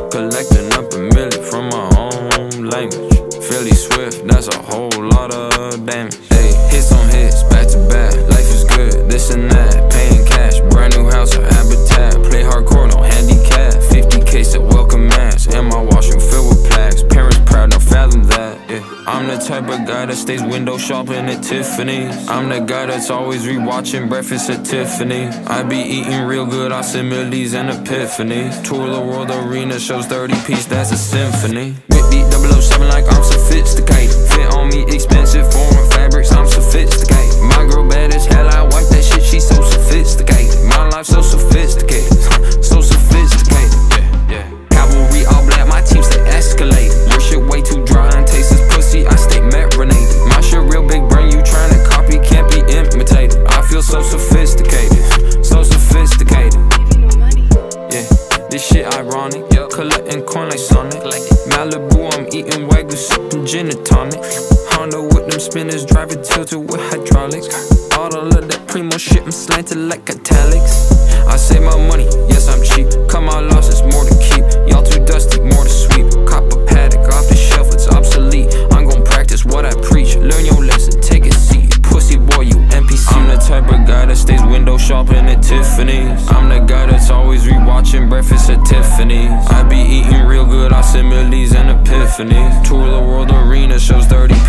Collecting up a million from my own language. Philly Swift, that's a whole lot of damage. Ayy, hits on hits, back to back. Life is good, this and that. Paying cash, brand new house or habitat. Play hardcore, no handicap. 50K said welcome mass. And my washroom filled with plaques. Parents proud, now fathom that. Yeah, I'm the type of guy that stays window shopping at Tiffany's. I'm the guy that's always rewatching Breakfast at Tiffany's. I be eating real good, I send millies and epiphanies. Tour the world arena, shows 30-piece, that's a symphony. Whitby 007 like I'm sophisticated. Fit on me, expensive foreign fabrics, I'm sophisticated. My girl bad as hell, I wipe that shit, she so sophisticated. My life so sophisticated, so sophisticated. Yeah. Cavalry all black, my team stay escalated. Your shit way too dry and tastes as pussy, I stay marinated. My shit real big brain, you tryna copy, can't be imitated. I feel so sophisticated, so sophisticated. Yeah, this shit ironic. Collecting coin like Sonic. Malibu, I'm eating Wagyu, sipping gin and tonic. Honda with them spinners, driving tilted with hydraulics. All of that primo shit, I'm slanted like italics. I save my money, yes I'm cheap. Cut my losses, more to keep. Y'all too dusty, more to sweep. Cop a paddock off the shelf, it's obsolete. I'm gon' practice what I preach. Learn your lesson, take a seat. Pussy boy, you NPC. I'm the type of guy that stays window shopping at Tiffany's. I'm the guy that's always rewatching Breakfast at Tiffany's. I be eating real good, I send millies and epiphanies. Tour the world arena, shows 30